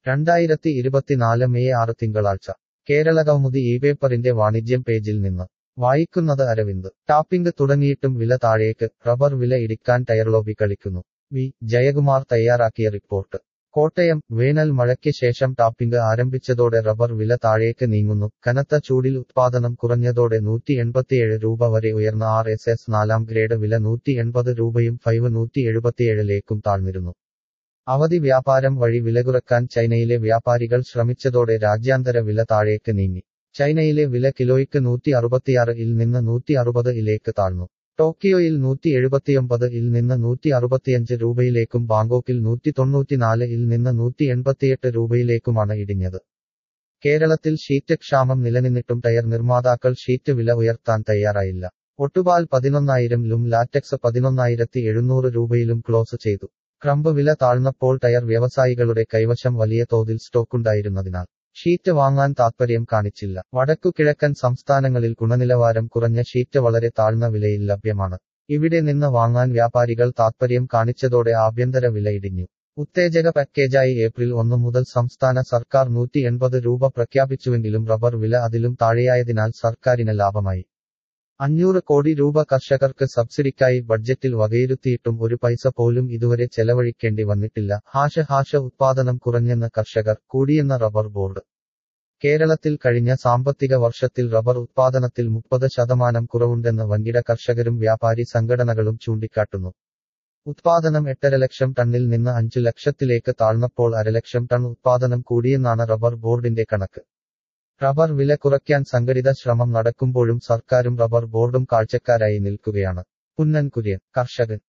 2024 May 6 തിങ്കളാഴ്ച കേരളകൗമുദി ഇപേപ്പറിന്റെ വാണിജ്യം പേജിൽ നിന്ന് വായിക്കുന്നത് അരവിന്ദ്. ടാപ്പിംഗ് തുടങ്ങിയിട്ടും വില താഴേക്ക്, റബ്ബർ വില ഇടിക്കാൻ ടയർ ലോബി കളിക്കുന്നു. വി. ജയകുമാർ തയ്യാറാക്കിയ റിപ്പോർട്ട്. കോട്ടയം. വേനൽ മഴയ്ക്ക് ശേഷം ടാപ്പിംഗ് ആരംഭിച്ചതോടെ റബ്ബർ വില താഴേക്ക് നീങ്ങുന്നു. കനത്ത ചൂടിൽ ഉത്പാദനം കുറഞ്ഞതോടെ 187 രൂപ വരെ ഉയർന്ന RSS 4 ഗ്രേഡ് വില 180 രൂപയും 177ലേക്കും താഴ്ന്നിരുന്നു. അവധി വ്യാപാരം വഴി വിലകുറക്കാൻ ചൈനയിലെ വ്യാപാരികൾ ശ്രമിച്ചതോടെ രാജ്യാന്തര വില താഴേക്ക് നീങ്ങി. ചൈനയിലെ വില കിലോയ്ക്ക് 166 നിന്ന് 160 താഴ്ന്നു. ടോക്കിയോയിൽ 179 നിന്ന് 165 രൂപയിലേക്കും ബാങ്കോക്കിൽ 194 നിന്ന് 188 രൂപയിലേക്കുമാണ് ഇടിഞ്ഞത്. കേരളത്തിൽ ഷീറ്റ് ക്ഷാമം നിലനിന്നിട്ടും ടയർ നിർമ്മാതാക്കൾ ഷീറ്റ് വില ഉയർത്താൻ തയ്യാറായില്ല. ഒട്ടുപാൽ 11,000-ലും ലാറ്റക്സ് 11,700 രൂപയിലും ക്ലോസ് ചെയ്തു. ക്രംബ് വില താഴ്ന്നപ്പോൾ ടയർ വ്യവസായികളുടെ കൈവശം വലിയ തോതിൽ സ്റ്റോക്കുണ്ടായിരുന്നതിനാൽ ഷീറ്റ് വാങ്ങാൻ താത്പര്യം കാണിച്ചില്ല. വടക്കു കിഴക്കൻ സംസ്ഥാനങ്ങളിൽ ഗുണനിലവാരം കുറഞ്ഞ ഷീറ്റ് വളരെ താഴ്ന്ന വിലയിൽ ലഭ്യമാണ്. ഇവിടെ നിന്ന് വാങ്ങാൻ വ്യാപാരികൾ താത്പര്യം കാണിച്ചതോടെ ആഭ്യന്തര വില ഇടിഞ്ഞു. ഉത്തേജക പാക്കേജായി ഏപ്രിൽ 1 മുതൽ സംസ്ഥാന സർക്കാർ 180 രൂപ പ്രഖ്യാപിച്ചുവെങ്കിലും റബ്ബർ വില അതിലും താഴെയായതിനാൽ സർക്കാരിന് ലാഭമായി. 500 കോടി രൂപ കർഷകർക്ക് സബ്സിഡിക്കായി ബഡ്ജറ്റിൽ വകയിരുത്തിയിട്ടും ഒരു പൈസ പോലും ഇതുവരെ ചെലവഴിക്കേണ്ടി വന്നിട്ടില്ല. ഉത്പാദനം കുറഞ്ഞെന്ന് കർഷകർ, കൂടിയെന്ന റബ്ബർ ബോർഡ്. കേരളത്തിൽ കഴിഞ്ഞ സാമ്പത്തിക വർഷത്തിൽ റബ്ബർ ഉത്പാദനത്തിൽ 30% കുറവുണ്ടെന്ന് വൻകിട കർഷകരും വ്യാപാരി സംഘടനകളും ചൂണ്ടിക്കാട്ടുന്നു. ഉത്പാദനം 8.5 ലക്ഷം ടണ്ണിൽ നിന്ന് 5 ലക്ഷത്തിലേക്ക് താഴ്ന്നപ്പോൾ 1/2 ലക്ഷം ടൺ ഉത്പാദനം കൂടിയെന്നാണ് റബ്ബർ ബോർഡിന്റെ കണക്ക്. റബ്ബർ വില കുറയ്ക്കാൻ സംഘടിത ശ്രമം നടക്കുമ്പോഴും സർക്കാരും റബ്ബർ ബോർഡും കാഴ്ചക്കാരായി നിൽക്കുകയാണ്. പുന്നൻ കുര്യൻ. കർഷകൻ.